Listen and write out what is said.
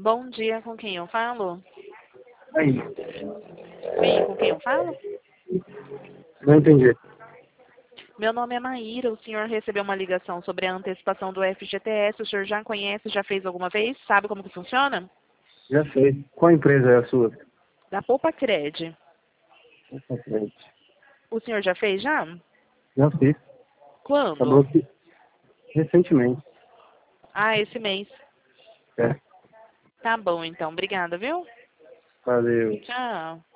Bom dia, com quem eu falo? Aí, Oi, com quem eu falo? não entendi. Meu nome é Maíra, o senhor recebeu uma ligação sobre a antecipação do FGTS, o senhor já conhece, já fez alguma vez? Sabe como que funciona? Já sei. Qual empresa é a sua? Da Poupa Cred. Essa frente. O senhor já fez já? Já fiz. Quando? Acabou que recentemente. Ah, esse mês. É. Tá bom, então. Obrigada, viu? Valeu. Tchau.